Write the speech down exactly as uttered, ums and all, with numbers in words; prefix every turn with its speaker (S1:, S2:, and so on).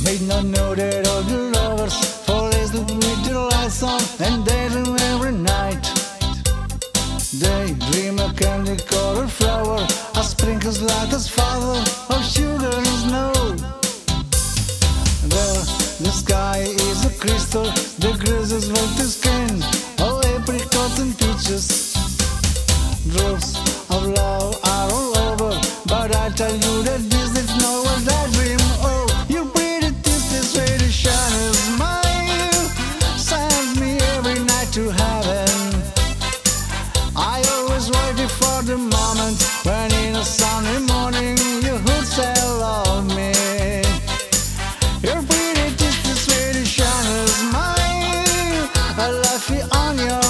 S1: May not know that all the lovers fall asleep with the lights on and daydream every night. They dream a candy-colored flower, a sprinkles light as father of sugar and snow. There, the sky is a crystal, the grass is velvet skin, all apricots and peaches. Drops of love are all over, but I tell you that this is not what I dream. Oh, you pretty tasty, sweet, shiny smile sends me every night to heaven. I always waited for the moment when in a sunny morning you would say love me. Your pretty tasty, sweet, shiny smile, I left you on your